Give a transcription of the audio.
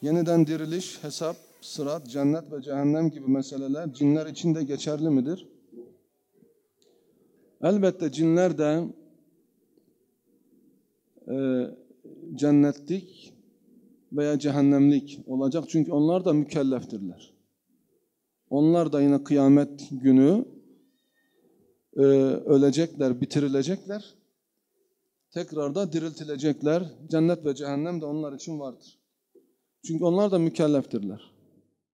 Yeniden diriliş, hesap, sırat, cennet ve cehennem gibi meseleler cinler için de geçerli midir? Elbette cinler de cennetlik veya cehennemlik olacak. Çünkü onlar da mükelleftirler. Onlar da yine kıyamet günü ölecekler, bitirilecekler. Tekrar da diriltilecekler. Cennet ve cehennem de onlar için vardır. Çünkü onlar da mükelleftirler.